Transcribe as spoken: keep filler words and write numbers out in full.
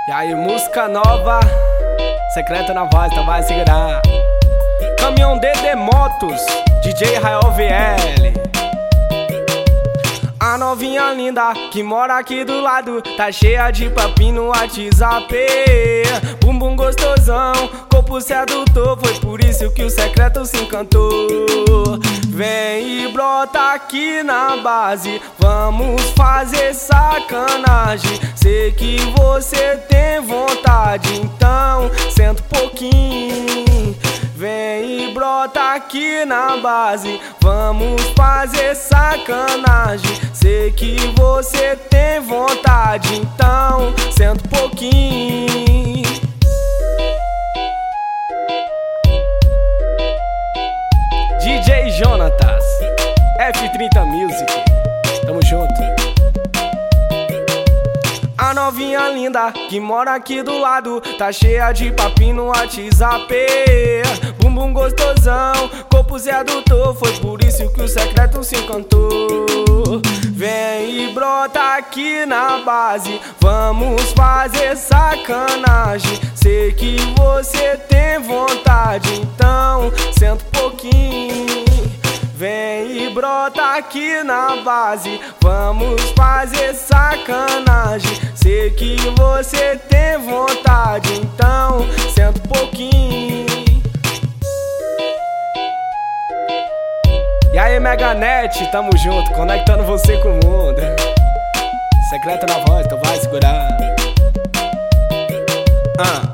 E aí, música nova, secreta na voz, então vai segurar. Caminhão D D Motos, D J Rael V L. A novinha linda que mora aqui do lado tá cheia de papinho no WhatsApp. Bumbum gostosão, corpo sedutor, foi por isso que o secreto se encantou. Vem e brota aqui na base, vamos fazer sacanagem. Sei que você tem vontade, então senta um pouquinho. Vem e brota aqui na base, vamos fazer sacanagem. Sei que você tem vontade, então senta um pouquinho. D J Jonatas, F trinta Music, tamo junto. A novinha linda que mora aqui do lado tá cheia de papinho no WhatsApp. Bumbum gostosão, corpo sedutor, foi por isso que o secreto se encantou. Vem e brota aqui na base, vamos fazer sacanagem. Sei que você tem vontade, então senta um pouquinho. Vem e brota aqui na base, vamos fazer sacanagem. Sei que você tem vontade, então senta um pouquinho. E aí, Meganet, tamo junto, conectando você com o mundo. Secreto na voz, então vai segurar. Ah.